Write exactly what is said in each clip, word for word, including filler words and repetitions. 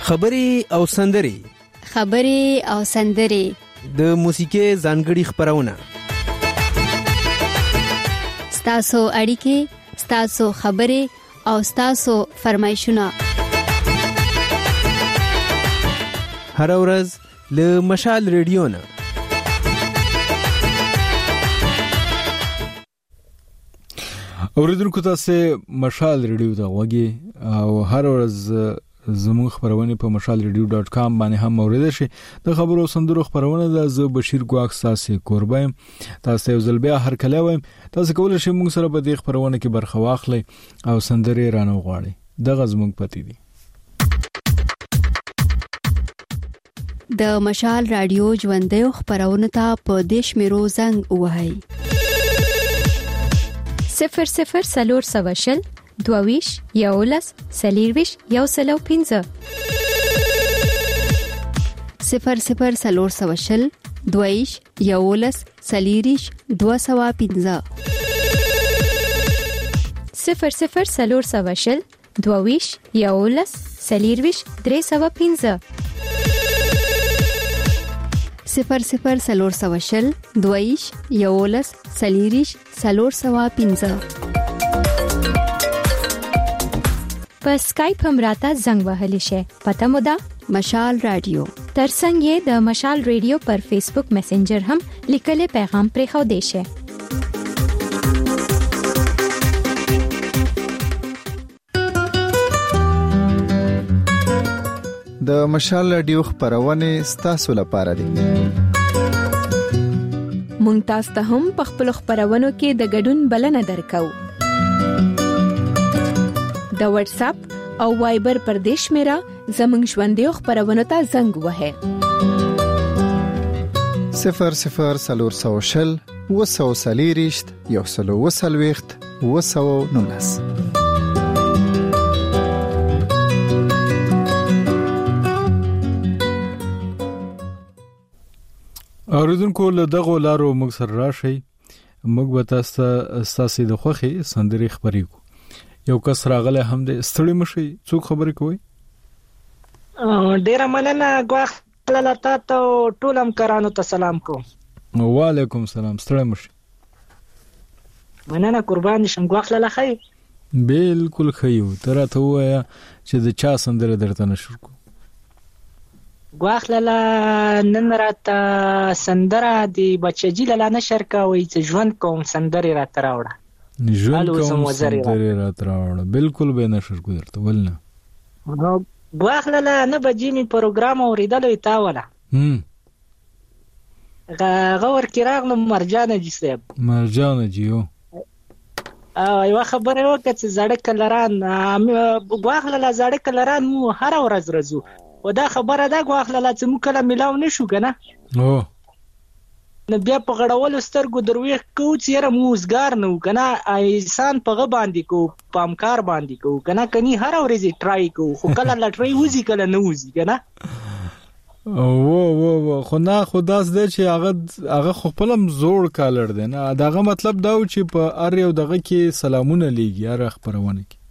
خبرې او سندرې خبرې او سندرې د موسیقۍ ځانګړي خبرونه ستاسو اړیکې ستاسو خبرې او ستاسو فرمایشونه هر ورځ له مشال ریډیو نه اوریدونکو تاسو مشال ریډیو ته وګورئ او هر ورځ زموږ خبرونه په مشال ریډیو ډاټ کام باندې هم اوریدل شي. د خبرو سندرو خبرونه د ز بشیر ګواخ تاسو قربایم تاسو یو ځل بیا هر کله وایم تاسو کولای شئ موږ سره په دې خبرونه کې برخه واخلئ او سندرې رانه غواړئ. دغه زموږ پتی دي. د مشال رادیو ژوندۍ خبرونه ته په دیش میرو زنګ وهاي صفر صفر سلور سواشل دوویش یولس سلیرویش یو سلو پینزه صفر صفر سلور سواشل دوویش یولس سلیریش دو سوا پینزه صفر صفر سلور سواشل دوویش یولس سلیرویش درې سوا پینزه صفر صفر سلور سواشل دوویش یولس سلیریش سلور سوا پینزه په اسکایپ هم راته زنګ وهلی شي. پته مو ده مشال رادیو ترڅنګ یې د مشال ریډیو پر فیسبوک میسنجر هم لیکلي پیغام پرې خو دی شي. د مشال رادیو خبرونه ستاسو لپاره دي. مونږ تاسو ته هم په خپل خبرونو کې د ګډون بلنه درکو. د واتس اپ او وایبر پر دیش میرا زمنګ ژوندۍ خبرونه ته زنګ وهه صفر صفر سلور سوشل وسو سلیریشت یو سلو وسلويخت وسو نولس. اوریدونکو له دغه لارو موږ سره راشي موږ به تاسو تاسو د خوخي سندري خبرې کو. یو کس راغله هم د ستړي مشي څوک خبرې کوي. ډیر مننه غواخ لاله ته ټولم کرانو ته سلام کوم. وعلیکم سلام. ستړي مشي مننه قربان شم. غواخ لاله خی بالکل خیو تر ته وایا چې د چا سندره درته نشر کو. غواخ لاله نن راته سندره دی بچجی لاله نشر کوي چې ژوند کوم سندره راته راوړه. ژوند کوم سندرې راتراوړه بالکل به نشر کو درته ولنه. نو واخلله نه بجې می پروګرام اوریدلې تا ولا هم غور کراغلو مرجان جی صاحب مرجان جیو ا یو خبره وکړه چې زړه کلران واخلله زړه کلران مو هر ورځ رزو و دا خبره دا واخلله چې مو کله ملاو نشو کنه. او نو بیا په غړولو سترګو درويخ کو چې را موزګار نو کنه ایسان په غ باندې کو پامکار باندې کو کنه کني هر ورځ ټرای کو خو کله لټري وځي کله نه وځي کنه. او وو وو خو نه خداس دې چې هغه هغه خپلم زوړ کالر دی نه داغه مطلب دا و چې په ار یو دغه کې سلامونه لیږي ار خبرونه کې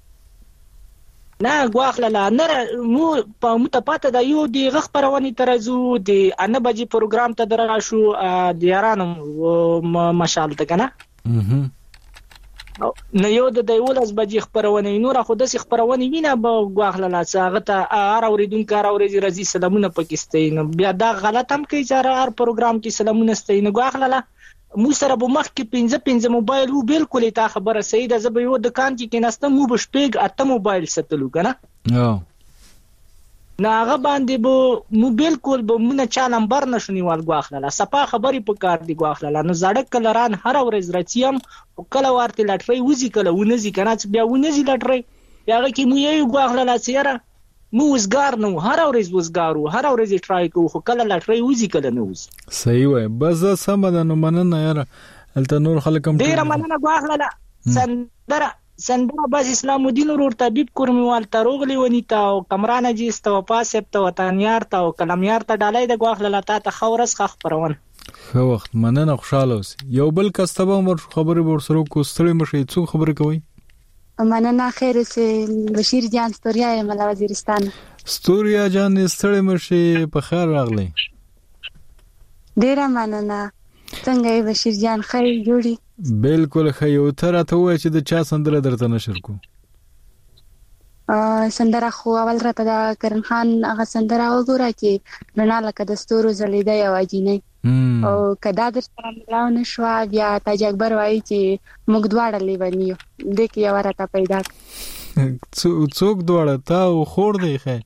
نه غواخلله نه مو په متپاته د یو دی غخبرونی ترزو دی ان بجې پروګرام ته دراشو د یارانو مشال ته کنه. اها نه یو د دیولس بجې خبرونه نور خو د خبرونه وینه به غواخلله هغه ته ار اوریدونکو ار اوري رضی سلامونه پاکستان بیا دا غلط هم کوي چې ار پروګرام کې سلامونه ستین غواخلله مو سره به مخ کې پنځه پنځه موبایل وو بالکل تا خبره صحیح ده. زه به یو دکان کې کېناستم مو به شپږ اته موبایل ستلو کنه. او نه هغه باندې به مو بالکل به مونږ چا نمبر نشونی وال غواخلله صفه خبرې په کار دی غواخلله. نو زړه کلران هر ورځ راتیم او کله ورته لټري وځي کله ونځي کنه چې بیا ونځي لټري هغه کې مو یو غواخلله سیاره مو وزګار نو هر ورځ وزګارو هر ورځ ټرای کوو خو کله لټري وځي کله نه وځي. صحیح وای بس سم ده نو مننه یار الته نور خلک هم ډیر مننه غواخلله. سندره سندره باز اسلام الدین ورور طبيب کورمیوال تروغلی ونیتا او کمران جی استو پاسب ته وطنیار ته او کلمیار ته ډالای د غواخلله تا ته خورس خخ پرون خو وخت مننه خوشاله اوس. یو بل کستبه مر خبرې ورسره کو ستړي مشي څو خبرې کوي. مننه خیر سه بشیر جان ستوریا ملا وزیرستان. ستوریا جان ستړي مشه په خیر راغلی. ډیره مننه. څنګه یې بشیر جان خیر جوړی؟ بالکل خیر. یو تر ته وای چې د چا سندره درته نشر کو؟ ا سندره خو اول راته دا کرن خان هغه سندره وګوره چې رڼا لکه د ستورو زلیدا یو اجینه او کدا در سره ملاو نشو بیا تاج اکبر وایي چې موږ دواړه لیونیو د کې یو راته پیدا څوک دواړه تا او خور دی خیر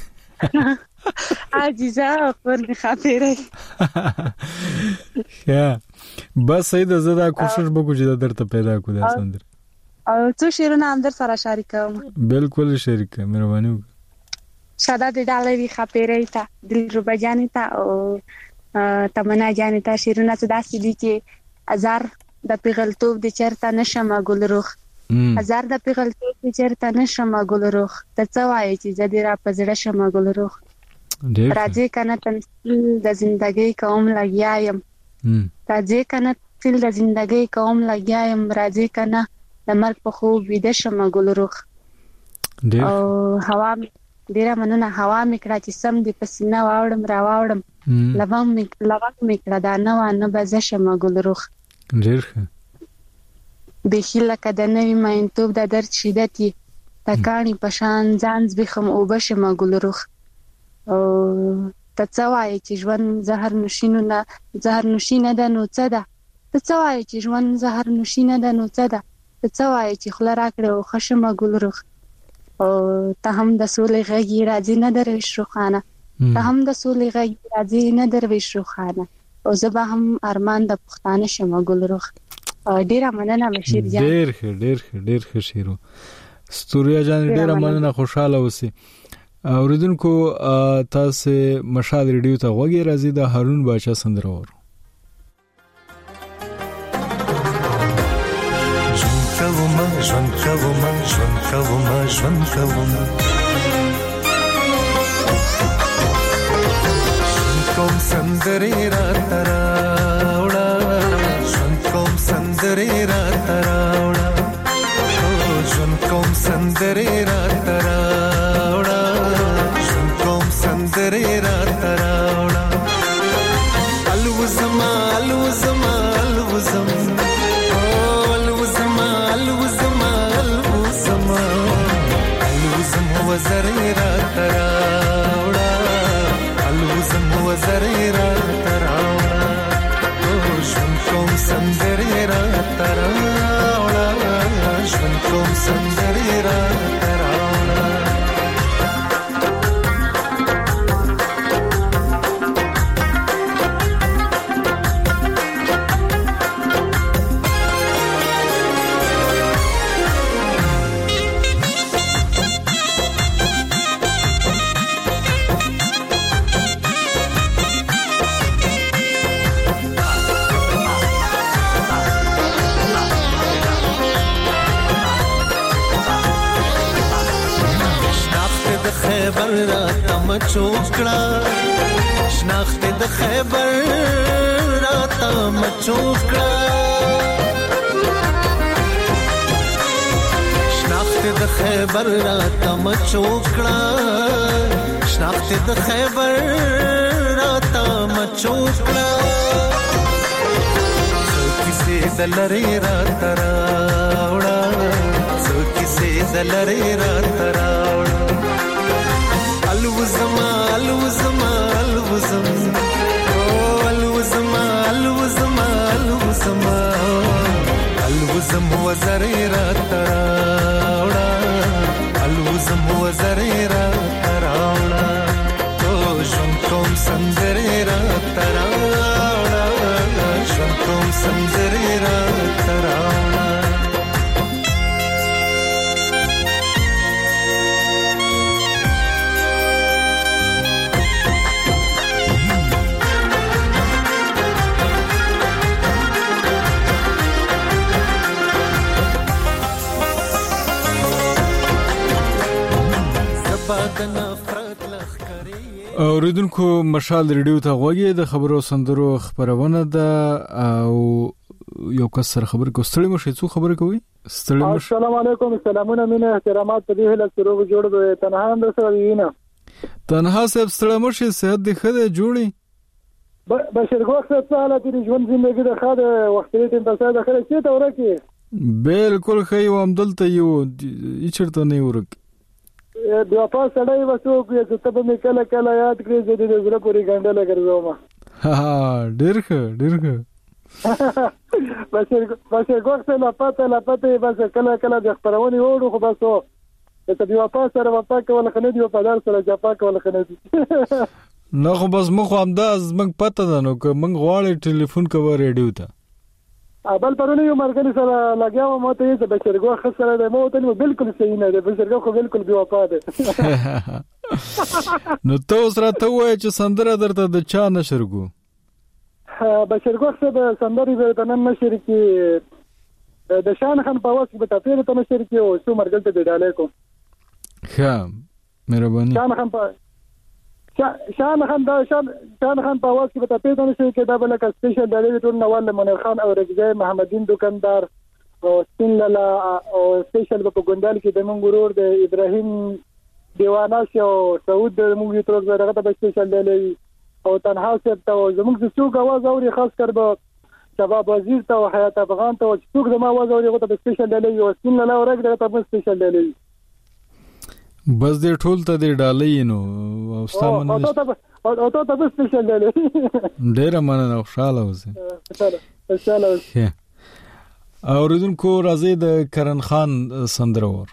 عاجزه خور می خاطره یا بس سید زدا کوشش وکړو چې درته پیدا کو دا سندره او څو شیرونه هم در سره شریکوم. بالکل شریک مهرباني وکړه. شاده د ډالې وی خاطره ایته دلربا جان ته او تمنا جان ته شیرونه څه داسې دي چې هزار د پیغلتوب د چرته نشم ګل روخ هزار د پیغلتوب د چرته نشم ګل روخ ته څه وایي چې زدي را پزړه شم ګل روخ راځي کنه تمثيل د ژوندۍ کوم لګیایم راځي کنه تمثيل د ژوندۍ کوم لګیایم راځي کنه د مرګ په خوب ویده شم ګل روخ او هوا ډیره مننه. هوا میکړه چې سم دی پسینه واوړم را واوړم لوم میک لوم میکړه دا نه و نه بز شم ګل روخ ډیر ښه. بخیله کده نوی ماینتوب د درد شدتي تکانی پشان ځان زبخم او بشم ګل روخ او تڅوای چې ژوند زهر نوشینو نه زهر نوشینه ده نو څه ده تڅوای چې ژوند زهر نوشینه ده نو څه ده تڅوای چې خله راکړه او خشم ګل روخ او ته هم د سولې غږی راځي نه درویش روخانه ته هم د سولې غږی راځي نه درویش روخانه او زبا هم ارمان د پښتانه شم ګل روخ. ډیره مننه بشیر جان. ډیر ښه ډیر ښه ډیر ښه شیرو. ستوریا جان ډیره مننه. خوشاله اوسئ. اوریدونکو تاسو مشال ریډیو ته غوږی راځي د هارون بادشاہ سندره ورو. کوما ژوند کوما ژوند کوما ژوند کوما کوم سندري را تراوړه ژوند کوم سندري را تراوړه ژوند کوم سندري را تراوړه ژوند کوم سندري را تراوړه الوزما الوزما الوزما وزريرا تراوڑا الوزم وزريرا تراوڑا شون کوم سندريرا تراوڑا شون کوم سندريرا تراوڑا خیبر را تم چوکڑا شناخت د خیبر را تم چوکڑا شناخت د خیبر را تم چوکڑا شناخت د خیبر را تم چوکڑا سو کسی دلری را تراوڑا سو کسی دلری را تراوڑا الوزما الوزما الوزم الوزما الوزما الوزما الوزم وزريرا تراوڑا الوزم وزريرا تراوڑا شون کوم سندريرا تراوڑا شون کوم سندريرا تراوڑا اوریدونکو مشال ریډیو ته غوږی د خبرو سندرو خبرونه ده او یو کس سره خبر کو ستړي مشه څو خبر کوي ستړي مشه. السلام علیکم. سلامونه مینه احترامات په دې له سره جوړ دوی تنها هم سره وینا تنها صاحب ستړی مشه صحت دې ښه دی جوړي بشیر ګوښ صاحب څه حالت دي ژوند زندګي د ښه د وختي ټیم په ساده خلک چې ته ورکې بالکل ښه یو همدلته یو هیڅ چېرته نه یو ورک بیا پاس سړی وڅوک چې ته به مې کله کله یاد کړې زه دې د زړه پورې ګنډله ګرځوم ها ډېر ښه ډېر ښه بشیر ګوښ صاحب لا پته لا پته بس کله کله د خپرونې وړو خو بس و ته بیا پاس سره وفا کول ښه نه دي او په دار سره جفا کول ښه نه دي نه خو بس موږ همدا زموږ پته ده نو که موږ غواړو ټلیفون کوو ریډیو ته بل پرونه یو مرګلي سره لګیا و ماته یې د بشیر ګوښ سره د مو ته بالکل صحیح نه ده بشیر ګوښ بالکل بي وفا ده نو ته سره ته وای چې سندره درته د چا نشر کو بشیر ګوښ سره سندري به نن نشر کی د شان خان په واسطه به تاسو ته نشر کی او څو مرګل ته ډالې کو ښه مهرباني شان خان په شان خان دا شان شان خان په واس کې به تاسو ته نشي کې دا بل کا سپیشل ډالې ټول نوال منیر خان او رګزای محمدین دکاندار او سپین لالا او سپیشل په ګوندال کې د مونږ ورور د ابراهیم دیوانه شو سعود د مونږ تر زړه ته به سپیشل ډالې او تنها څه ته زموږ د څوک आवाज اوري خاص کر به شباب وزیر ته او حیات افغان ته څوک د ما आवाज اوري غوته به سپیشل ډالې او سپین لالا او رګ ته به سپیشل ډالې بس دې ټول ته دې ډالې نو او ستاسو او ته او ته به سپیشل ډالې ډېر مننه خوشاله اوسئ خوشاله اوسئ اوریدونکو راځي د کرن خان سندره ور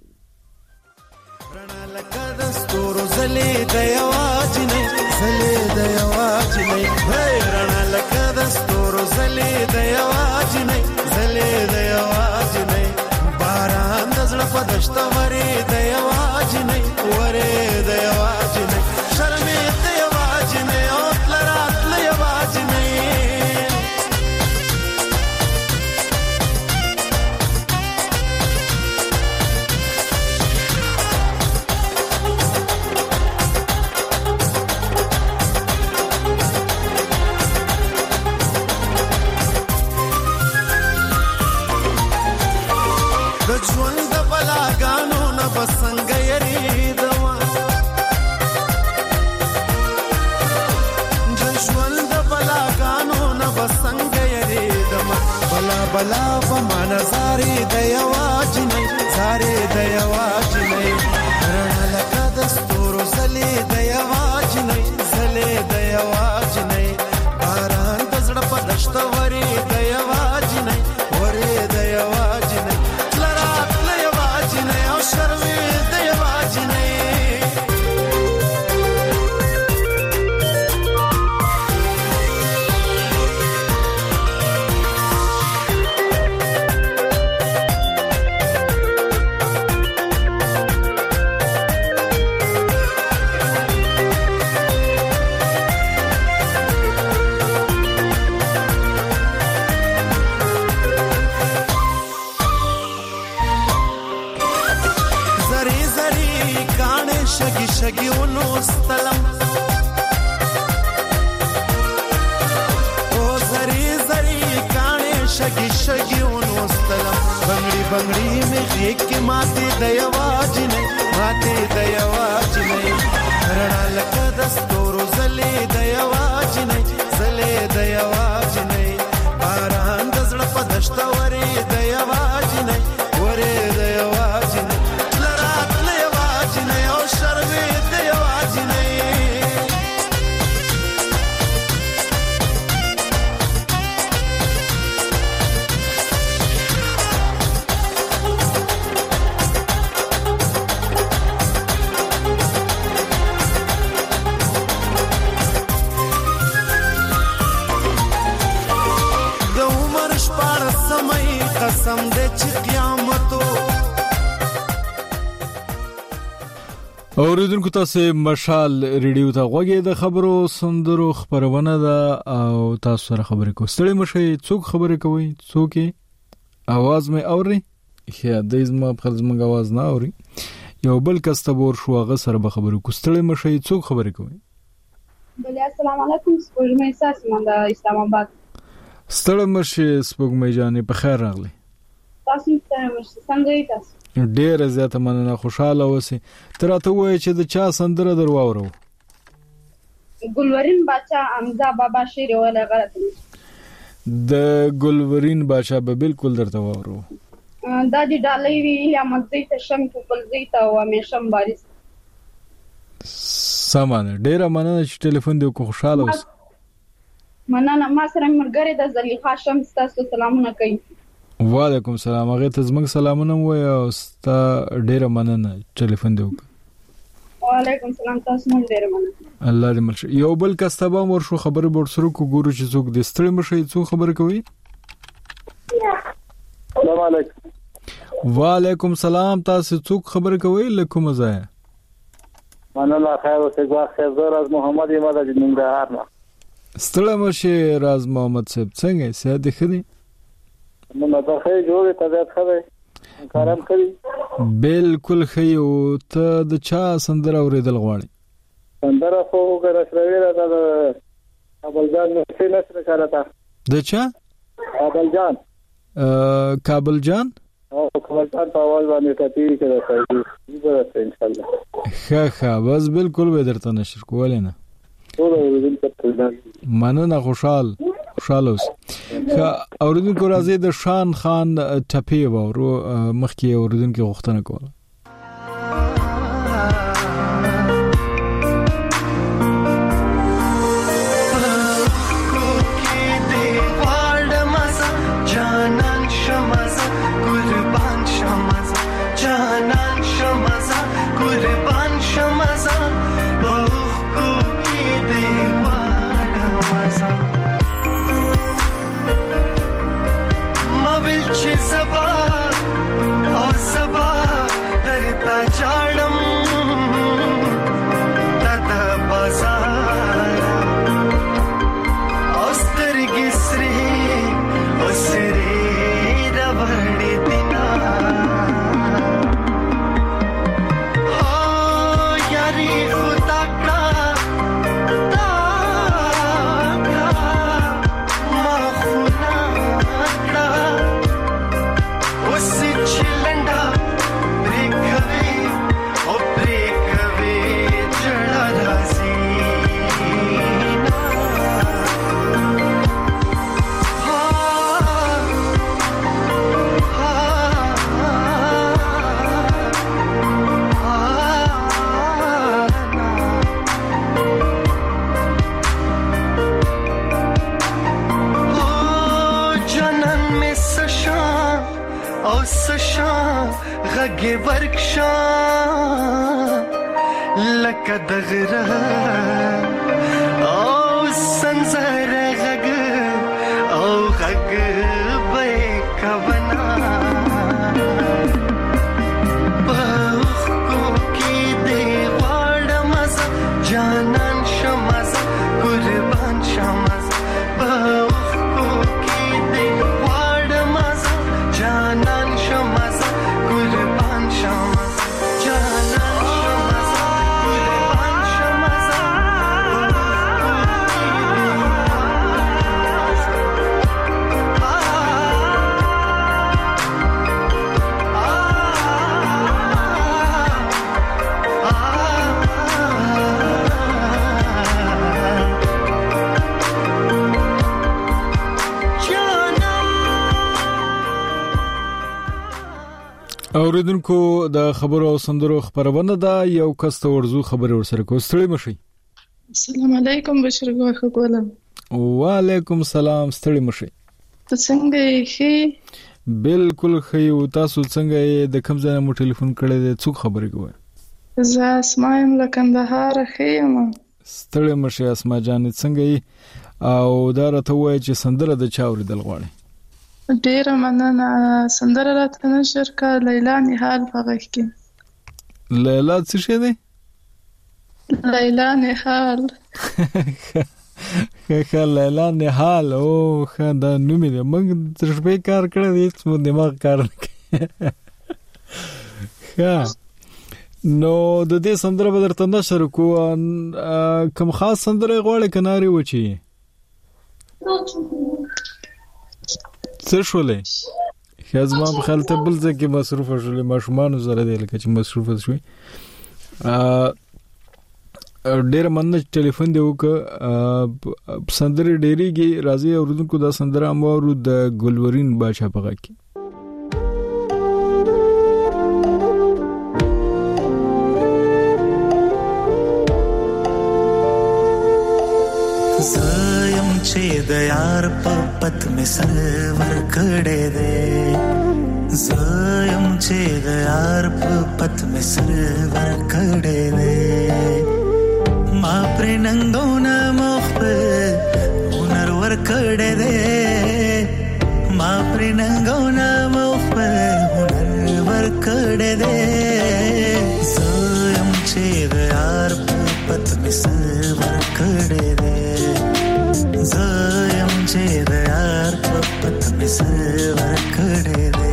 رڼا لکه د ستورو زلې د یواز نه زلې د یواز نه رڼا لکه د ستورو زلې د یواز نه زلې د یواز نه باران د زړه په دشت ورې د یواز نه ورې د یواز نه شرمې د یواز نه او تلرات له یواز نه ژوند د بلاګانو نه بسنګ یریدما د ژوند د بلاګانو نه بسنګ یریدما بلا بلا په منظارې د یواز نه زارې د یواز نه رڼا لکه د ستورو زلې د یواز نه زلې د یواز نه باران د زړه په دشت ورې د یواز نه ورې د یواز نه شرمې د یواز نه شګي شګي ونوستلم او زری زری کانه شګي شګي ونوستلم بنگړي بنگړي مې غېږ کې ماته د یواز نه ماته د یواز نه رڼا لکه د ستورو زلې د یواز نه زلې د یواز نه باران د زړه په دشت ورې د یواز نه ورې د یواز نه قسم دې چې قیامتو اوریدونکو تاسو مشال ریډیو ته غوږی د خبرو سندرو خبرونه ده او تاسو سره خبرې کوو ستړي مشي څوک خبرې کوي څوک आवाज مې اوري یا د زما په زموږ आवाज نه اوري یو بل کس ته ور شو هغه سره به خبرې کوو ستړي مشي څوک خبرې کوي بله السلام علیکم سپوږمۍ ساس من د اسلام آباد ستړي مشي سپوږمۍ جانې په خیر راغلی تاسو ته مشه څنګه تاسو ډېر زیاته مننه، خوشاله اوسئ. تر راته وایي چې د چا سندره در واورو؟ ګلورین باچا حمزه بابا شیر ولا غلط د ګلورین باچا به بالکل درته واورو. دا دی ډالۍ وی یا مزې ته شم په بلځې ته او همیشم بارس. سمانه ډېر مننه چې ټلیفون دی کو، خوشاله اوسئ. مننه. ما سره مرګره د زلیخا شمس تاسو سلامونه کوي. وعلیکم السلام. هغه ته زموږ سلامونه وای او ستا ډېر مننه ټلیفون دی وک. وعلیکم السلام، تاسو هم ډېر مننه. الله دې ملشه. یو بل کستبه مور شو خبره بور سره کو ګورو چې څوک د ستړي مشه څو خبره کوي. السلام علیکم. وعلیکم السلام. تاسو څوک خبره کوي لکه مزه؟ مننه. خیر اوسه. ګواخ خیر زور از محمد اماد از ننګرهار نه. ستړي مشه راز محمد صاحب څنګه سید خدي؟ نو دا خې جوړه طبيعت خبره کارم کوي. بالکل خې او ته د چا سندره اوریدل غواړي؟ سندره خو ګره شروي را ده کابل جان نو څه نشره کارتا. د چا؟ کابل جان. کابل جان او کابل جان په اول باندې کتی کړه کوي. دې ان شاء الله. ښه ښه بس بالکل به درته نشر کولای نه. مننه. خوشحال خوشاله اوس. اوریدونکو راځي د شان خان ټپي وورو مخکې اوریدونکو غوښتنه کوله. اوریدونکو د خبرو او سندرو خبرونه دا یو کس ته ورزو خبر ورسره کو. ستړي مشي. السلام علیکم بشیر غوخه کولم. وعلیکم السلام. ستړي مشي. ته څنګه یې؟ بالکل ښه یو. تاسو څنګه یې؟ د کوم ځای مو ټلیفون کړی دی؟ څوک خبرې کوي؟ زه اسماء یم له کندهار ښیم. ستړي مشي اسماء جان. څنګه یې او دا راته وایي چې سندره د چا اوریدل غواړي؟ ډیره مننه. سندره راته نشر کا لیلا نهال په غږ کې. لیلا څه شي دی؟ لیلا نهال. ښه لیلا نهال. او ښه دا نوم دی. موږ تر شپې کار کړی دی هېڅ مو دماغ کار نه کوي. ښه نو د دې سندره به درته نشر کو. کوم خاص سندره غواړې که نارې وچې څه شولې؟ خاص ما په خیال ته بل ځکه مصروف شول ماشومان سره دی لکه چې مصروف شوي ډېر مننه ټلیفون دی وک سندره ډېریږي راځي اوردونکو دا سندره امورو د ګلورین باچا پغه کی زایم چې د یار په پت می سرور کړه دې زایم چې د یار په پت می سرور کړه دې ما پر ننګونه مخ په هنر ور کړه دې ما پر ننګونه مخ په هنر ور کړه دې زایم چې د یار په پت می سرور کړه دې زایم چې د یار په پت می سرور کړه دې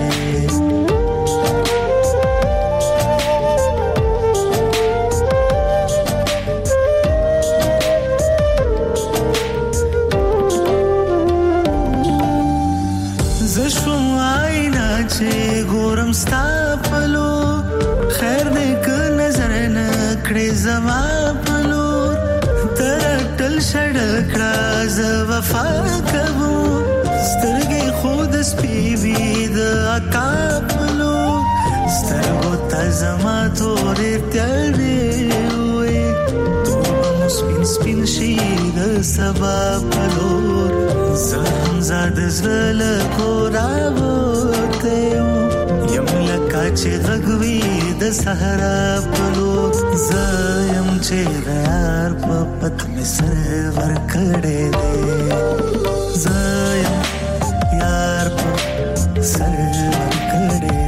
زشم آینا چې ګورم ستا پلو خیر دې ک نظر نه کړې زما پلو ترټل شړکړه ز وفا کوو سترګې خود سپیوي د اکا پلو سترګو ته زما تورې تړې وې تو سپین سپین شي د سبا پلو زم زاد زل کوراوته یم لکه چې غوي د صحرا پلو زایم چې یار په پت می سرور کړه دې زایم یار په سرور کړه دې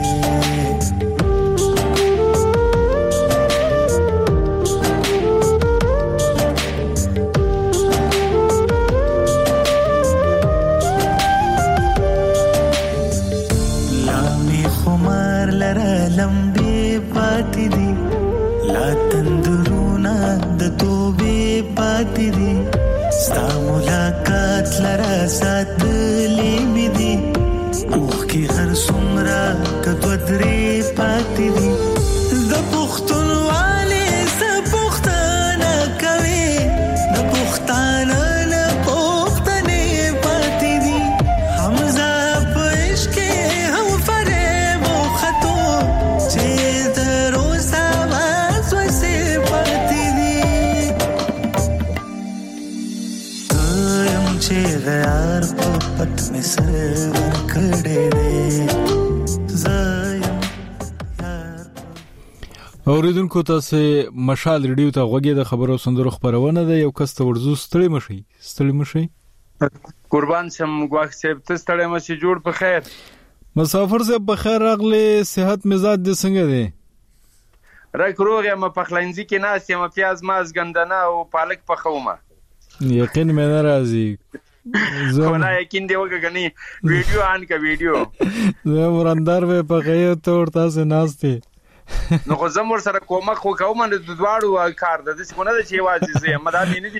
لمبي پاتې دي لا تندرونا د توبې پاتې دي ستا ملاقات لرا ساتلې مې دي اوخ کې هر څومره کتو درې پاتې دي د پښتونوالې څه پښتانه کوي د پښتانه نه پښتنې پاتې دي حمزه په عشق کې هم فریب وختو چې د روز آواز وسې پاتې دي زایم چې د یار په پت می سرور کړه دې زایم اوریدونکو تاسو مشال ریډیو ته غوږی د خبرو سندرو خبرونه ده یو کس ته ورزو ستړي مشي ستړي مشي قربان شم غواخ صاحب ته ستړي مشي جوړ په خیر مسافر صاحب په خیر راغلی صحت مزاج دې څنګه دی راک روغ یم په خلنځي کې ناس یم پیاز ماز ګندنه او پالک په خومه یقین مې نه راځي زه نه یقین دی وګنی ویډیو آن کا ویډیو زه ورندار به په غیر تور تاسو ناشته نو خو زمور سره کومک خو کوم نه د دواړو کار د څه نه چې واځي زه مدامي نه دي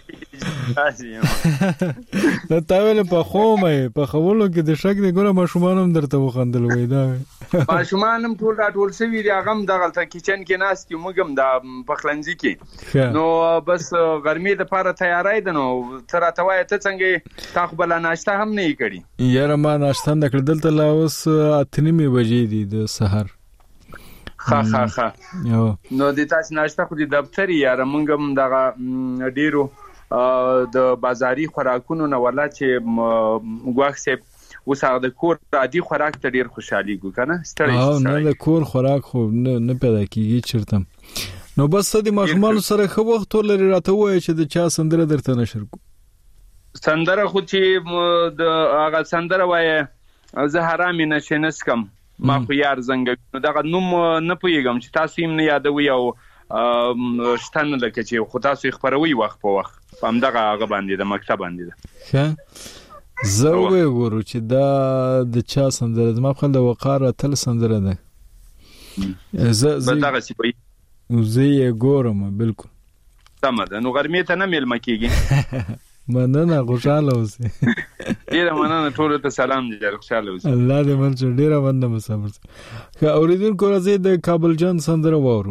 دا تاول په خومه په خولو کې د شک دی ګوره ماشومان هم درته وخندل وای دا ماشومان هم ټول راټول شوی دی هغه هم دغه کچن کې ناس کې موږ هم د پخلنځي کې نو بس ګرمي د لپاره تیاری ده نو تر اتوای ته څنګه تاخ بل ناشته هم نه کړی یاره ما ناشته نه کړل دلته لا اوس اتنیمه بجې دي د سحر خا خا خا نو د تاسو ناشته خو د دفتر یاره موږ هم دغه ډیرو د بازاري خوراکونو نه ولا چې غواخ سه وسه د کور عادي خوراک ته ډیر خوشحالي ګو کنه ستړي او نه د کور خوراک خو نه نه پیدا کیږي چرته نو بس د ماشومان سره خو وخت ولري راته وای چې د چا سندره درته نشر کو سندره خو چې د هغه سندره وای زه حرام نشه نسکم ما خو یار زنګ نو دغه نوم نه پویګم چې تاسو یې نه یادوي او شتن لکه چې خو تاسو خبروي وخت په وخت هم دغه هغه باندې د مکتب باندې ده ښه زه وګورم چې دا د چا سندره د ما خپل د وقار تل سندره ده زه زه دغه سی په زه یې ګورم بالکل تمام ده نو ګرمي ته نه مل مکیږي مننه خوشاله اوسې. ډیره مننه ټول ته سلام جار خوشاله اوسې. الله دې مرچ ډیره مننه مسافر. که اوریدونکو راځي د کابل جان سندره وورو.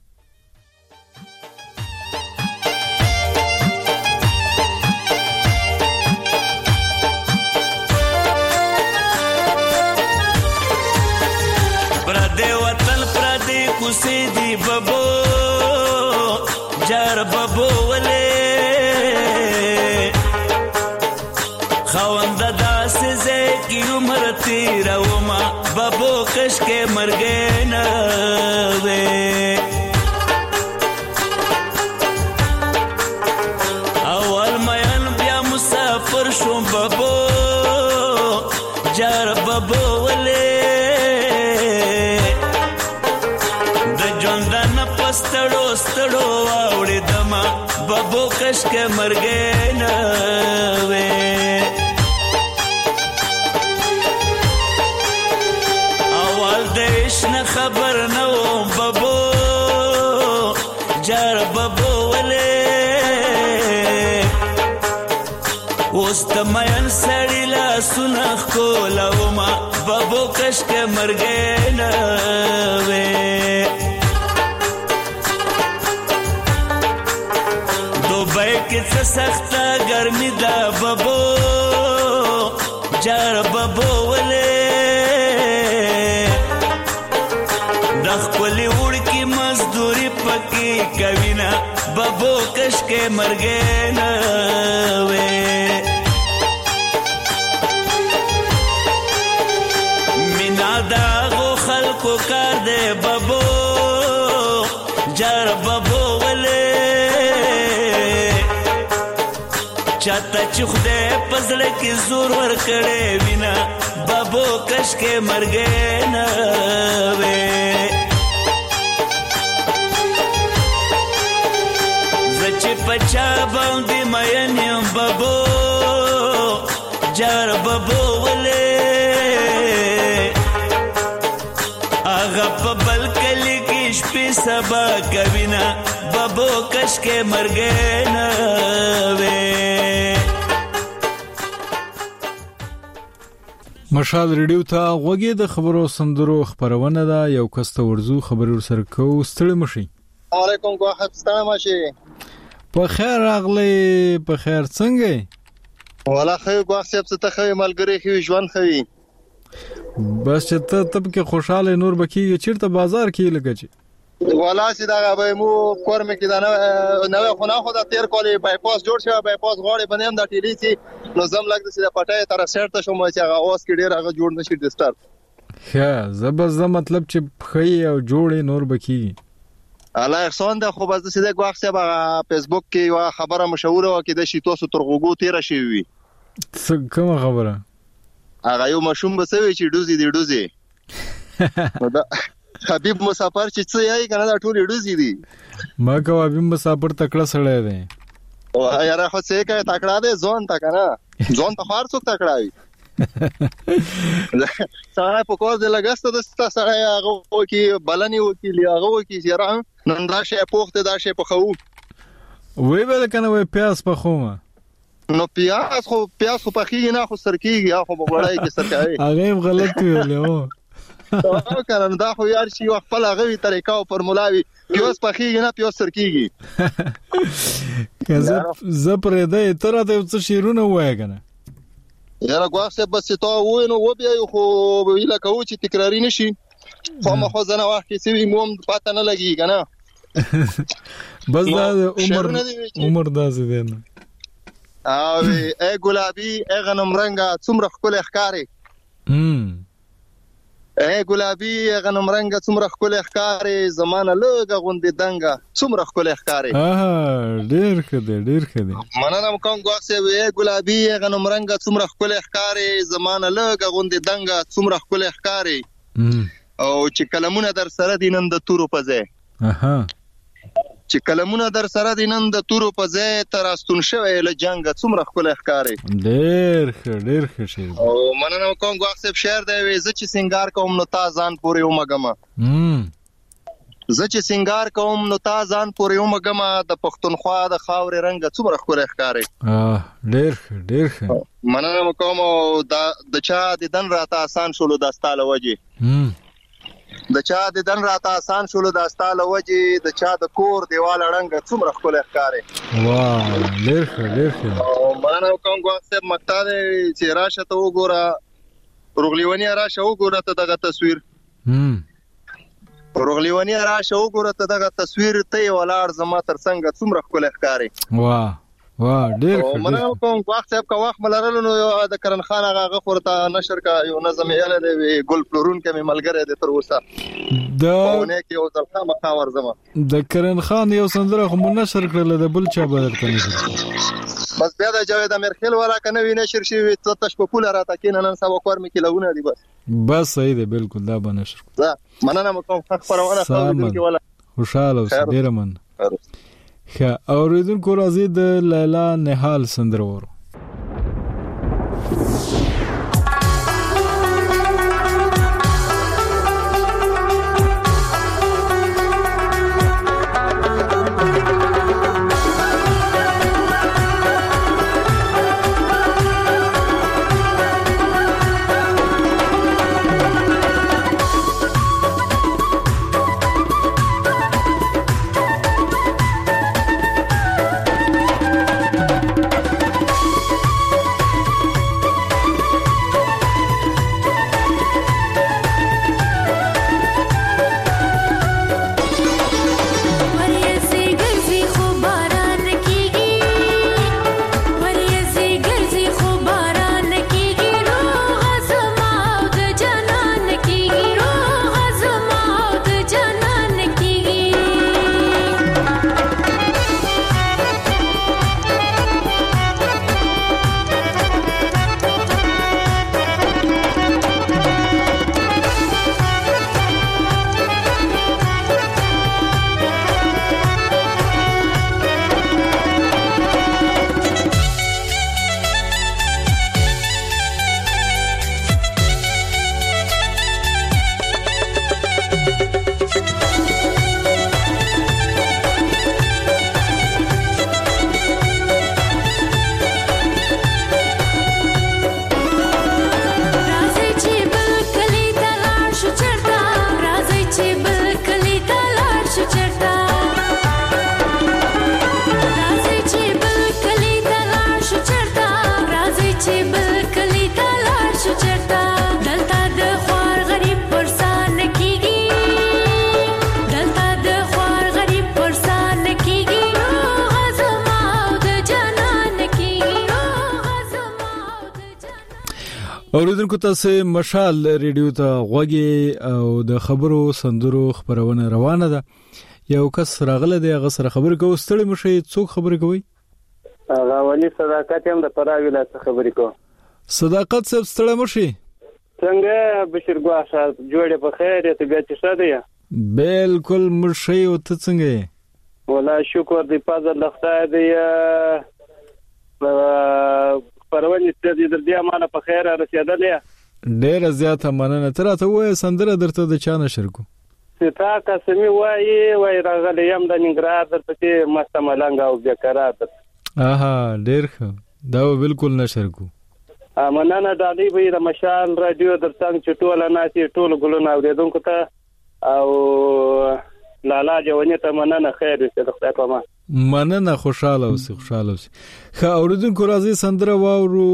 پردې وطن پردې کوسې دی بابو جار بابو ولې خوند داسې زکی عمر تیرا وما بابو کش کې مرګې نه وې اول مېن بیا مسافر شوم بابو جار بابو ولې د ژوند نه پستړو ستړو واوړې دما بابو کش کې مرګې نه وې خبر نو بابو جار بابو ولې واستمین سړی لا سنخ کولا ما بابو کش کې مرګې نه وې دوبۍ کې څه سخته ګرمي ده بابو جار بابو ولې خپل وړکی مزدوري پکې کوینا بابو کش کې مرګې نه وې مینا دا غو خلکو کار دې بابو جار بابو ولې چاته چې خدای پزړه کې زور ور کړې وینا بابو کش کې مرګې نه وې پچا باندې مېن یم بابو جار بابو ولې هغه په بل کلی کې شپې سبا کوینا بابو کش کې مرګې نه وې. مشال ریډیو ته غوږی د خبرو سندرو خبرونه ده. یو کس ته ورزو خبرې ورسره کو ستړي مشي. علیکم ګواه ستړي مشي. په خیر راغلی. په خیر څنګه؟ والا خو ګواه صاحب څه ته خو ملګری خو ژوند خوي. بس چې ته تب کې خوشاله نور بکیږي چیرته بازار کې لګی. والا سیدا غوي مو کور مې کې دا نو خو نه خو دا تیر کولی بایپاس جوړ شو بایپاس غوړې بنیم دا ټیلی سي نو زم لګد سیدا پټه تر سرته شو مې چې هغه اوس کې ډیر هغه جوړ نشي ډسټر. ها زبر زه مطلب چې خي او جوړې نور بکیږي. الله احسان ده. خو بس سیده ګواخ صاحب فیسبوک کې یو خبره مشهوره و کې د شي تاسو ترغوګو تیر شي وي. څه کوم خبره؟ هغه یو مشوم بسوي چې دوزي دی دوزي. دا حبيب مسافر چې څه یې کنه دا ټول دوزي دي. ما کو حبيب مسافر تکړه سړی دی. او یاره خو څه کوي تکړه دی ځون تا کنه ځون ته خار څوک تکړه وي. سړی په کوز د لګسته د سړی هغه وکي بلنی وکي هغه وکي یاره نن دا شی پوخته دا شی په خو وی به کنه وی پیاس په خومه نو پیاس خو پیاس خو پخېږي نه خو سرکېږي خو په وړای کې سرکای هغه غلط ویل او او کنه دا خو یار شي خپل هغه طریقه او فرمولاوي پیاس پخېږي نه پیاس سرکېږي. کزه ز پرې ده تر ته څه شیرونه وای کنه یاره ګواخ صاحب بس ته وای نو و بیا خو ویل کوو چې تکراری نشي خو مخه زنه وخت کې سوي موم پته نه لګي کنه بس دا عمر عمر دا زیدن او ای ګلابي ای غنم رنگا څومره خپل ښکاری هم ای ګلابي ای غنم رنگا څومره خپل ښکاری زمانه لګه غوندې دنګا څومره خپل ښکاری. اه ډیر خدای ډیر خدای مننه کوم ګواخ صاحب ای ګلابي ای غنم رنگا څومره خپل ښکاری زمانه لګه غوندې دنګا څومره خپل ښکاری. او چې کلمونه در سره دي نن د تورو په ځای اها چې کلمونه در سره دي نن د تورو په ځای تر استون شوی له جنگ څومره خپل ښکاری. ډیر ښه ډیر ښه شی. او مننه کوم ګواخ صاحب شعر دی وې ز چې سنگار کوم نو تا ځان پورې ومګم هم زه چې سنگار کوم نو تا ځان پورې ومګم د پښتونخوا د خاورې رنګ څومره ښکلی ښکاري. ډېر ښه ډېر ښه. مننه کوم او د چا دیدن راته آسان شولو د ستا له وجې د چا دیدن راته آسان شولو د ستا له وجې د چا د کور دیوال رنګ څومره ښکلی ښکاري. واه ډېر ښه ډېر ښه. مننه کوم ګواښ صاحب مقطع دی چې راشه ته وګوره رغلیونی راشه وګوره ته دغه تصویر رغلیونی راشه وګوره ته دغه تصویر ته ولاړ زما تر څنګه څومره ښکلی ښکاري. واه واه ډېر ښه. مننه کوم ګواښ صاحب که وخت ملرلو نو د کرن خان هغه خو ورته نشر کا یو نظم یې دی ګل پلورونکی مې ملګری دی تر اوسه د ونه کې یو ځل خامخا ورځم د کرن خان یو سندره خو مو نشر کړله د بل چا به درته نشر بس بیا د جاوید امیرخیل والا که نوی نشر شوي څه تش په پوله راته کېنه نن سبا کور مې کیلونه دي بس بس صحیح دی بالکل دا به نشر کړو. مننه مو کوم ښه خپرونه خوښ والا خوشاله اوسه ډېره مننه. ښه اورېدونکو راځي د لیلا نهال سندره وورو. اوریدونکو تاسو مشال ریډیو ته غوږی او د خبرو سندرو خبرونه روانه ده. یو کس راغله د هغه سره خبرې کوو. ستړي مشي څوک خبرې کوي؟ هغه ولي صداقت هم د پراوی له خبرې کوو. صداقت صاحب ستړي مشي څنګه بشیر ګواښه جوړه په خیر ته ګټه شته یا بالکل مشي او ته څنګه ولا شکر دی پازه لخته دی پرونی ستې د دې امانه په خیر رسیدلې ډېر زیاته مننه. تر ته وې سندره درته د چا نشر کو ستا قسمی وای وای راغلی یم د ننګرهار درته مست ملنګ او بیکرات. اها ډېر ښه دا بالکل نشر کو. مننه د دې به د مشال رادیو درڅنګ چټول ناسي ټول ګلونه اوریدونکو ته او لالا جوانی ته مننه خیر دې د خدای په امان. مننه خوشاله اوسې خوشاله اوسې. ښه اوریدونکو راځي سندره واورو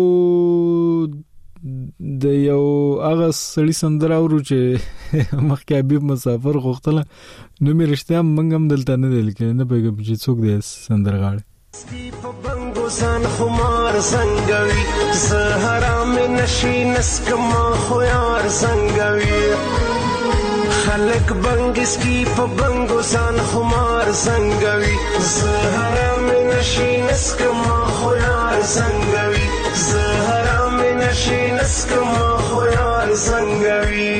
د یو هغه سړي سندره اورو چې مخکې حبیب مسافر غوښتله نو مې رښتیا موږ هم دلته نه دی لیکلی نه پوهېږم چې څوک دی سندره غاړي. سان خمار سنگوی زهرام نشی نسکما خویار سنگوی خلق بنگس کی په بنگو سان خمار سنگوی زهرام نشی نسکما خویار سنگوی زهرام نشی نسکما خویار سنگوی.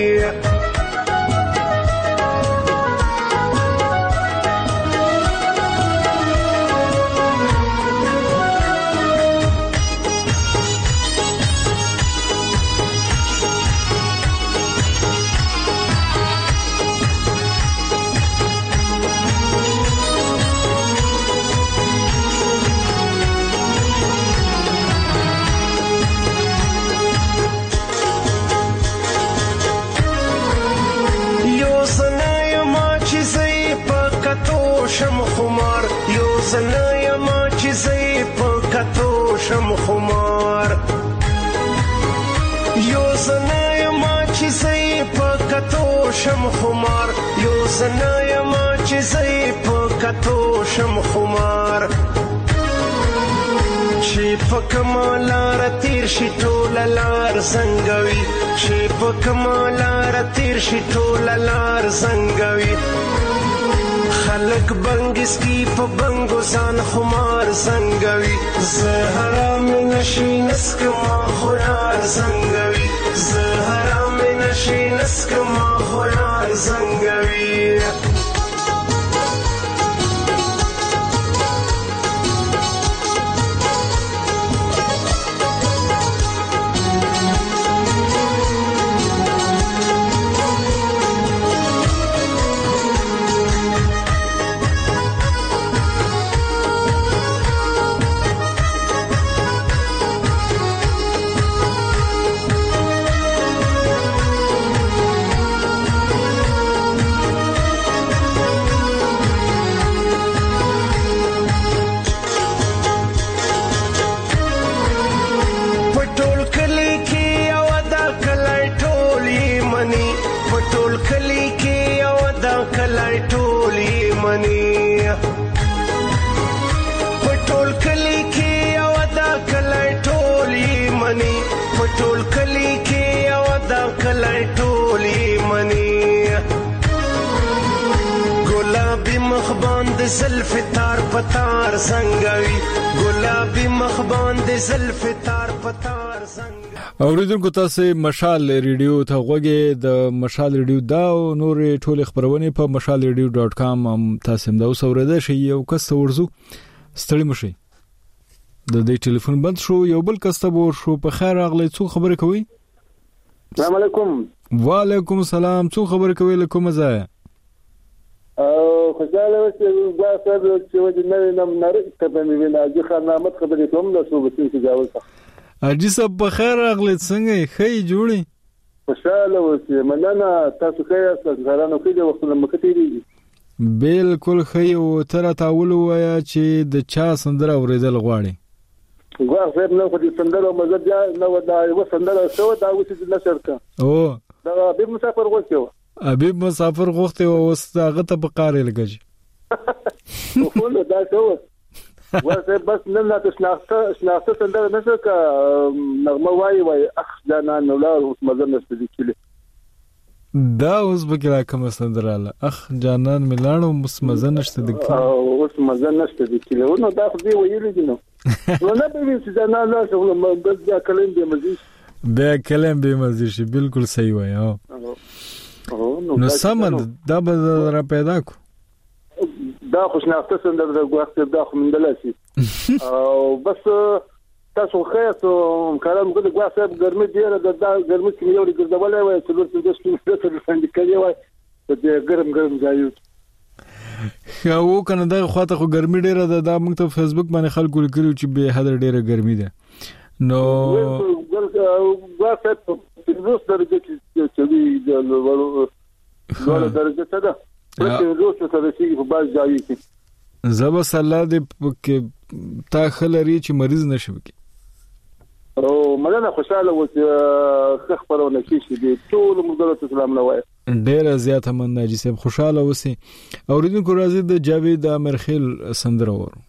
زنه یما چې زی په کتو شم خمار یو زنه یما چې زی په کتو شم خمار یو زنه یما چې زی په کتو شم خمار چې په کمالار تیر شي ټول لار زنګوي چې په کمالار تیر شي ټول لار زنګوي خلق بنګس کی په بنګو ځان خمار زنګوي زهرا مې نشي نسکما خيار زنګوي زهرا مې نشي نسکما خيار زنګوي ټول کلی کې او دا کلی ټولی منی ګلابي مخ باندې زلف تار پتار زنګوي ګلابي مخ باندې زلف تار پتار زنګ اوریدونکو تاسو مشال ریډیو ته غوږی د مشال ریډیو دا او نور ټول خبرونه په مشال ریډیو ډاټ کام تاسو هم دا اوسورده شي یو کس ورزو ستړي مشي د دې ټلیفون بند شو یو بل کس ته ور شو په خیر راغلی څو خبره کوي السلام علیکم وعلیکم السلام څو خبره کوي له کومه ځای او خوشاله اوسې دا څه چې ودی نوې نم نری ته به مې وینا چې خدمت خبرې کوم له څو بسې چې جاوځه اجي سب په خیر راغلی څنګه خې جوړي خوشاله اوسې مننه تاسو ښه یاست غرانو کې د وخت لمکه تیریږي بالکل خې او تر تاول وایا چې د چا سندره اوریدل غواړي ګواه صاحب نو خو دې سندره مزه بیا نو دا یو سندره شو دا اوس د نشر کا او دا حبیب مسافر غوښتو حبیب مسافر غوښتو او واستغه ته په قاره لګج خو نو دا شو ګواه صاحب بس نن لا تشناخته شناخته سندره نشر کا نغمه وای وای اخ جانان نو لا اوس مزه نشته دي کله دا اوس بګرا کوم سندره له اخ جانان ملانو مس مزه نشته دي اوس مزه نشته دي کله نو دا خو دی ویل دي نو نو نه به چې دا نه لا شغل بس دا کلم به مزيش دا کلم به مزيش بالکل صحیح وای او نو سمند دا به را پیدا کو دا خوشناخته سندره د وخت دا خو مندلاسي او بس تاسو خیاتو کارم غوډه غوا صاحب ګرمي ډیره د ګرمي کې یو ګرځولای وای چې ورته د سپیډ سره څنګه کوي وای ته ګرم ګرم ځایو خو کنه دا خواته خو ګرمي ډیره ده دا موږ ته فیسبوک باندې خلکو لیکلو چې به حد ډیره ګرمي ده نو غوا صاحب په روس درجه کې چې دی د ورو درجه څه ده په روس ته د سیګ په باز ځای کې زبا صلاح دې کې تا خلري چې مریض نشي وکي او مله خوشاله و چې خبرونه کیږي د ټول مدرسه اسلام نه وای ډیر زیات من ناجی صاحب خوشاله وسی اوریدونکو راځي د جاوید امرخیل سندره ور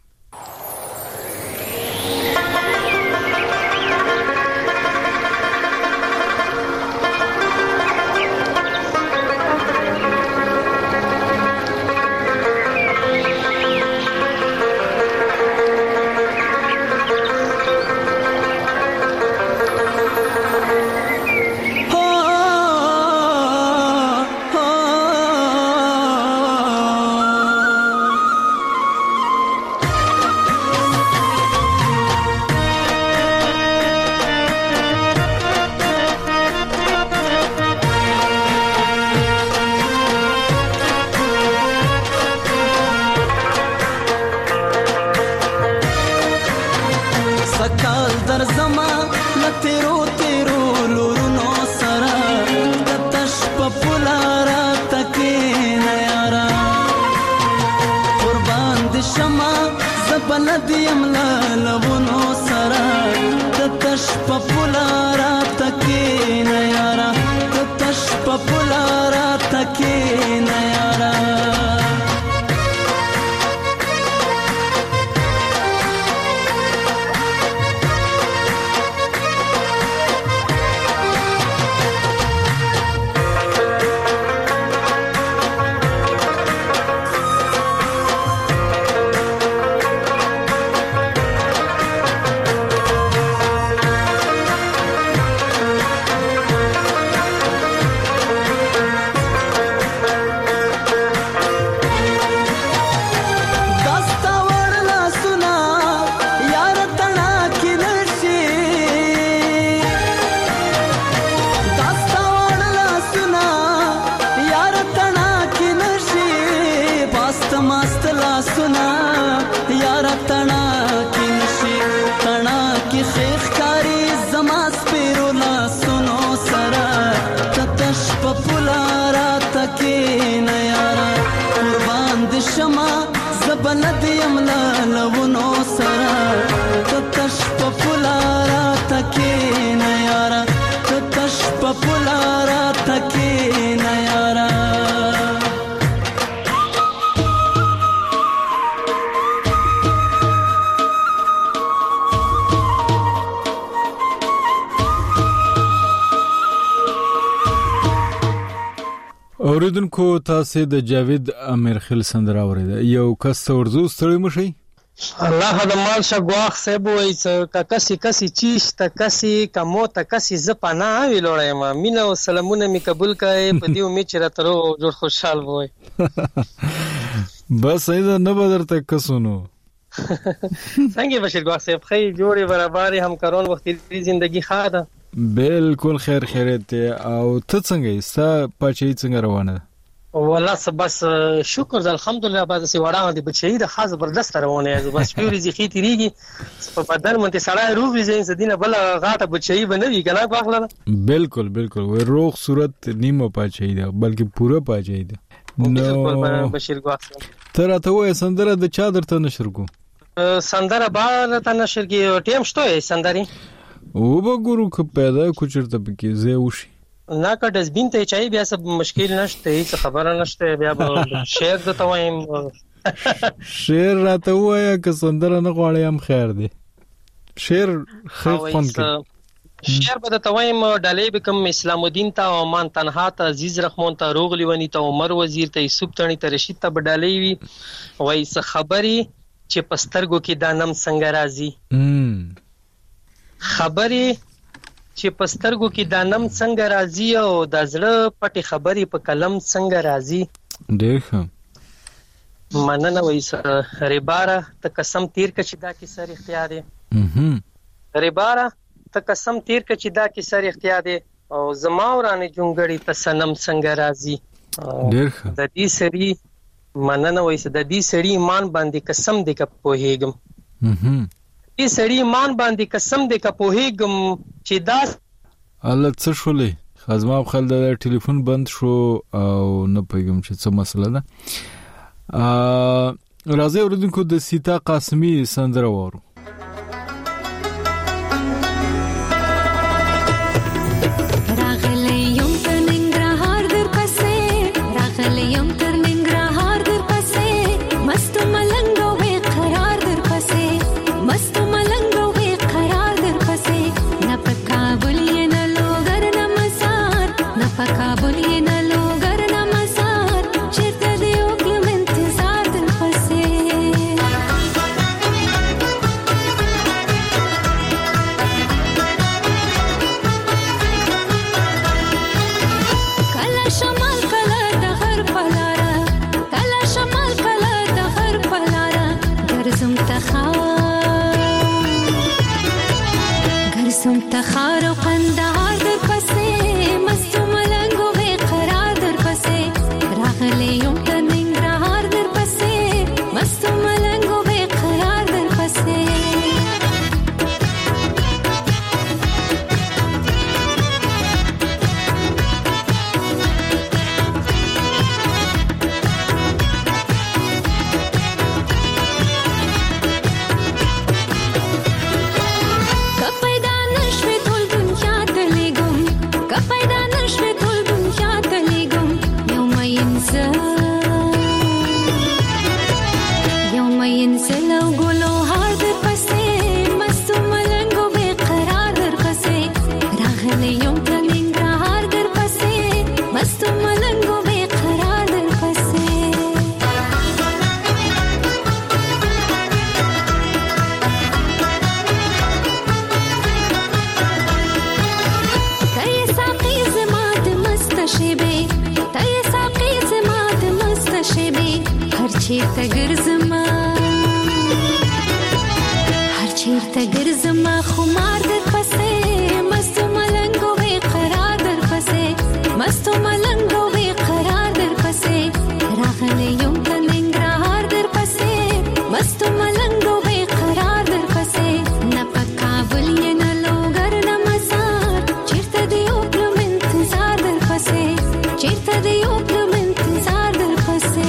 زبلد يملا لونو سرا تتش پپولارا تکین یارا تتش پپولارا تکین یارا زبلد يملا لونو سرا تتش پپولارا تکین یارا تتش پپولارا تکین یارا اوریدونکو تاسو د جاوید امیرخیل سندره اوریده یو کس ورزو ستړي مشي الله د مال شګواخ سیب وای څه کسي کسي چیش ته کسي کمو ته کسي زپنا ویلوړې ما مینا او سلامونه می قبول کړي په دې امید چې راتلو جوړ خوشحال وای بس ایدا نه بدرته کسونو څنګه بشیر ګواخ سیب خې جوړي برابر هم کارون وختي زندگی خاده بالکل خیر خیرت او ته څنګه ستا پچې څنګه روانه والله بس شکر الحمدلله بعد سي وړاندې دي بچي د خاص زبردست روانه دي بس پیوري زخي تیریږي په بدن منته سړای روح وي زین سدینه بل غاټه بچي بنوي کنه واخله بالکل بالکل و روغ صورت نیمه پچې دي بلکې پوره پچې دي نو بشیر ګواخ تر ته وې سندره د چا درته نشر کو سندره با ته نشر کی ټیم شته سندري او به ګورو که پیدا کوچرته پکې زه وشي نه کا ډسبین ته چای بیا سب مشکل نشته هیڅ خبره نشته بیا به شعر د توایم شعر راته وایا که سندره نه غواړي هم خیر دی شعر خیر فن کې شعر به د توایم ډالې بکم اسلام الدین ته او مان تنها ته عزیز رحمان ته روغلی ونی ته عمر وزیر ته یوسف تڼي ته رشید ته ډالې وی وای څه خبري چې پسترګو کې دانم څنګه راځي خبري چې پسترګو کې دانم څنګه راځي او د زړه پټي خبري په قلم څنګه راځي ډېر ښه مننه وایي رباره ته قسم تیر ک چې دا کې سر اختیار دی رباره ته قسم تیر ک چې دا کې سر اختیار دی او زما ورانه جونګړي ته سنم څنګه راځي ډېر ښه د دې سړي مننه وایي د دې سړي ایمان باندې قسم دې ک پوهېږم دې سړي ایمان باندې قسم دې ک پوهېږم چې دا الله څه شولې خزما خپل د ټلیفون بند شو او نه پېږم چې څه مسله ده ا راځي اوریدونکو د سیتا قاسمی سندره وورو هر چیرته ګرځما هر چیرته ګرځما خمار در پسې مستو ملنګو وی قرار در پسې مستو ملنګو وی قرار در پسې راغله یم تنګرهار در پسې مستو ملنګو وی قرار در پسې نه پکابل یې نه لوګر نه مسار چیرته دی او پلم انتظار در پسې چیرته دی او پلم انتظار در پسې.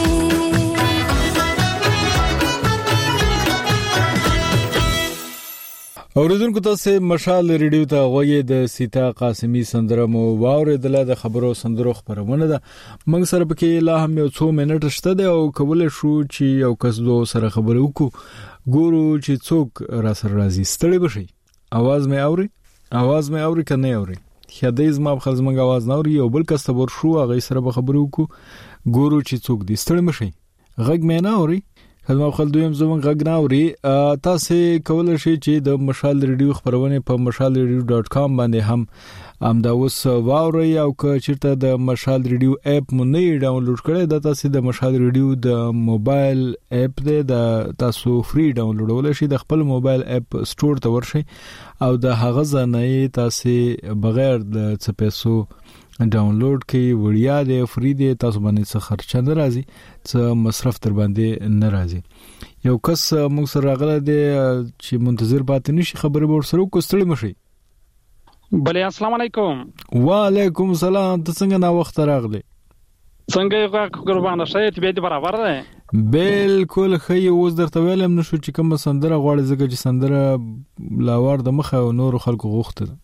اوریدونکو تاسو مشال ریډیو ته غوږی د سیتا قاسمی سندره مو واوریدله د خبرو سندرو خبرونه ده. موږ سره پکې لا هم یو څو منټ شته دی او کول شو چې یو کس دو سره خبرو کو ګورو چې څوک را سره راځي. ستړي بشي आवाज مې اوري आवाज مې اوري کنه اوري خدای زما خپل زمنګ आवाज نه اوري یو بل کس ته ور شو هغه سره به خبرو کو ګورو چې څوک دي. ستړي بشي غږ مې نه اوري خدمت خپل دویم زمون غږ نه اوري. تاسو کولای شئ چې د مشال ریډیو خبرونه په مشال ریډیو ډاٹ کام باندې هم ام دا اوس واوري او که چیرته د مشال ریډیو اپ مو نه ډاونلوډ کړئ د تاسو د مشال ریډیو د موبایل اپ د تاسو فری ډاونلوډول شي د خپل موبایل اپ سٹور ته ورشي او د هغه ځنه تاسو بغیر د څه پیسو ډاونلوډ کړئ وړیا دی فری دی تاسو باندې څه خرچ نه راځي څه مصرف تر باندې نه راځي. یو کس موږ سره راغله دی چې منتظر پاتې نشي خبرې ور سره کوستړی مشي. بله السلام علیکم. وعلیکم السلام. ته څنګه نا وخت راغلی څنګه یو قربان شې ته به برابر ده بالکل خی اوس درته ویلم نشو چې کوم سندره غواړي زګه چې سندره لاوار د مخه او نور خلکو غوښته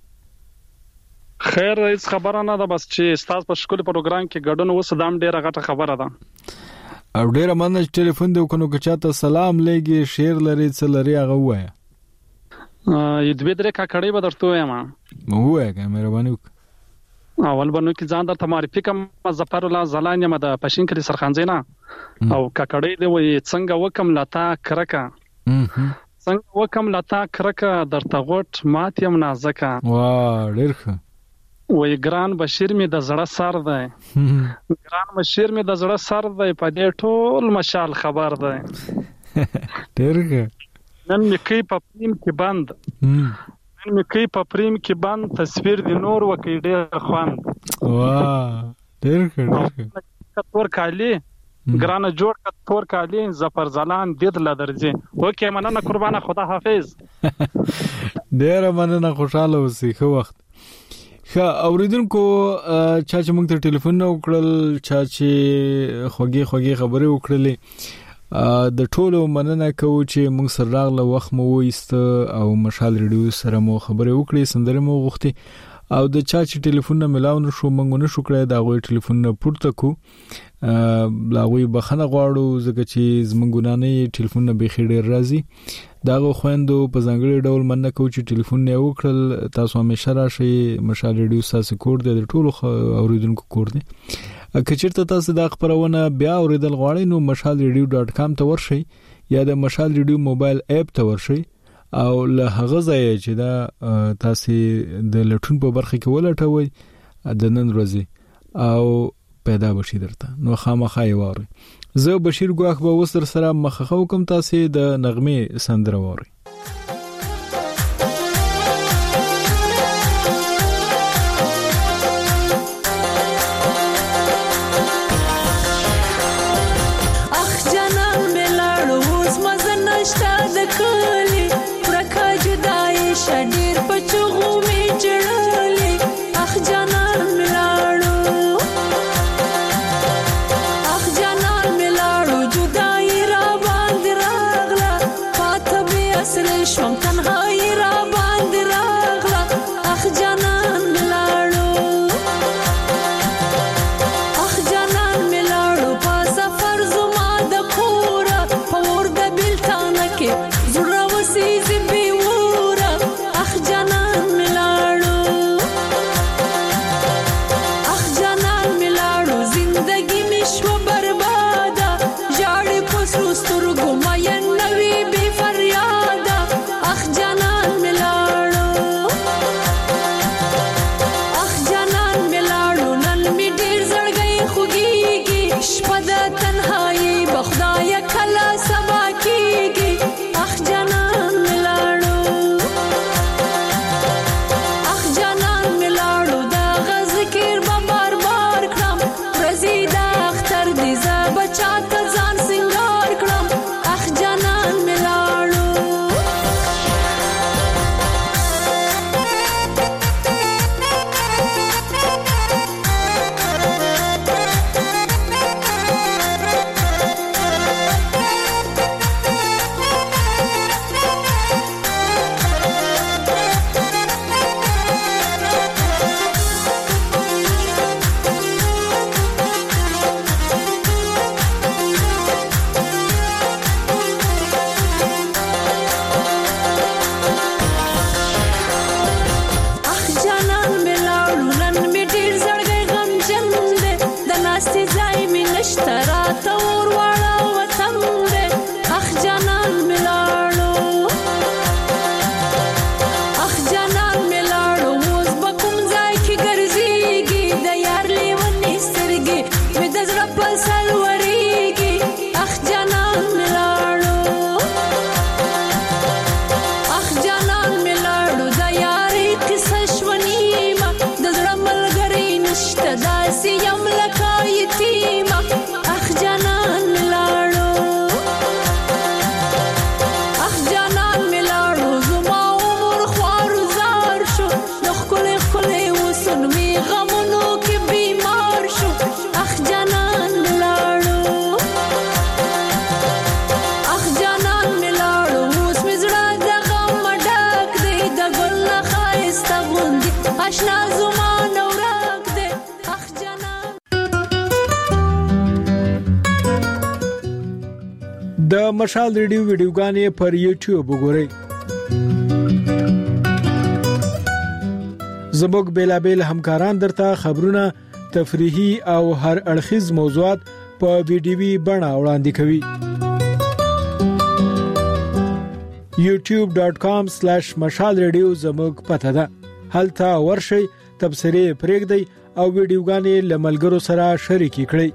خیر هیڅ خبره نه ده بس چې استاد په شکل پروګرام کې ګډون وس دام ډیره غټه خبره ده او ډیره مننه چې ټلیفون دی وکړو که چاته سلام لګي شیر لري څه لري هغه وایا یی دوی درې کاکړې به درته وایم مو وایا که مهرباني وکړه. اول بنو کې ځان درته معرفي کوم ظفر الله زلان یم د پښین کلی سرخانځینا او کاکړې دی وای څنګه وکم لتا کرکا څنګه وکم لتا کرکا درته غټ مات یم نازکا وا ډیر ښه وای ګران بشیر می د زړه سر دی ګران بشیر می د زړه سر دی په دې ټول مشال خبر دی ډیر ښه نن می کوي په پریم کې بند نن می کوي په پریم کې بند تصویر دی نور وکي ډیر خوند واه ډیر ښه کتور کالی ګران جوړ کتور کالی زفر زلان دید لدرځي اوکې مننه قربانه خدا حافظ. ډیر مننه خوشاله اوسئ خو وخت خا اوریدونکو چا چې موږ ته ټلیفون نو کړل چا چې خوږی خوږی خبرې وکړلې د ټولو مننه کوو چې موږ سره راغله وخت مو وېست او مشال ریډیو سره مو خبرې وکړې سندره مو غوښتي او د چا چې ټلیفون نه ملاو نشو موږ نه شو کړای دا غوي ټلیفون نه پورته کو لا غوي بخنه غواړو ځکه چې زمونږ ګنانه ټلیفون نه بخیر ډیر راځي داغه خويندو په ځنګړي ډول مننه کوم چې ټلیفون نه وکړل تاسو همیشه راشي مشال ریډیو ساسي کوډ د ټولو اوریدونکو کوډ دی کچیرته تاسو د خبرونه بیا اوریدل غواړئ نو مشال ریډیو ډاٹ کام ته ورشئ یا د مشال ریډیو موبایل اپ ته ورشئ او له هغه ځای چې دا تاسو د لټون په برخه کې ولټوي د نن ورځې او پیدا بشي درته نو خامخا یې واره. زه بشیر ګواخ به وسر سره مخخو کوم تاسو د نغمه سندره واره. شپه د تنهایی بخدای د مشال ریډیو ویډیوګانې پر یوټیوب وګورئ. زموږ بیلابل همکاران درته خبرونه، تفریحي او هر اړخیز موضوعات په ویډیوي بڼه وړاندې کوي. یوټیوب ډاٹ کام سلیش مشال ریډیو زموږ پته ده. هلته ورشئ، تبصرې پرېږدئ او ویډیوګانې له ملګرو سره شریکې کړئ.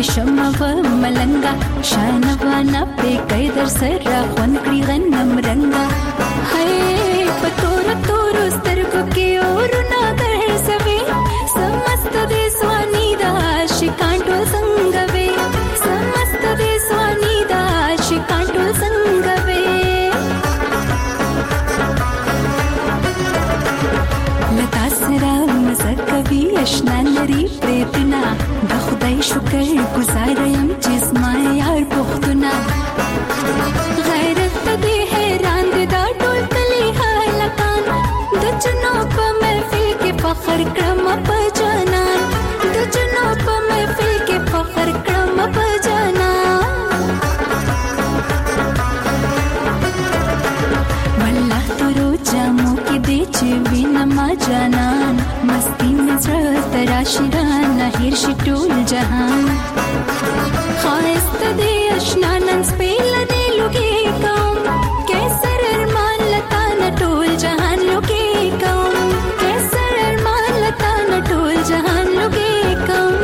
شمه و ملنګا شانوانا په قیدر سره خون کړی غنم رنگا هاي پتور تور سترګو کې اورنا درسوي سمست دې سواني دا شکانټو څنګه وي سمست دې سواني دا شکانټو څنګه وي لتا سره مزکوي اشنا لري پریتنا د خدای شکر گزار یم چې زما یار پختونه غیرت دې حیران دي دا ټول کلی حالکان د جنو په محفل کې فخر کړم په جانان د جنو په محفل کې فخر کړم په جانان والله تورو جامو کې دې چې وینما جانان مستی نظر تراشران هیر شي ټول جهان خواست دې اشنا نن سپیل دې لوګي کوم کیسر ارمان لتا نه ټول جهان لوګي کوم کیسر ارمان لتا نه ټول جهان لوګي کوم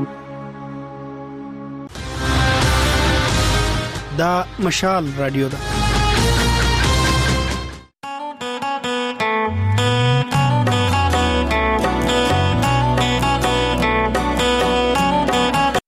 دا مشال رادیو ده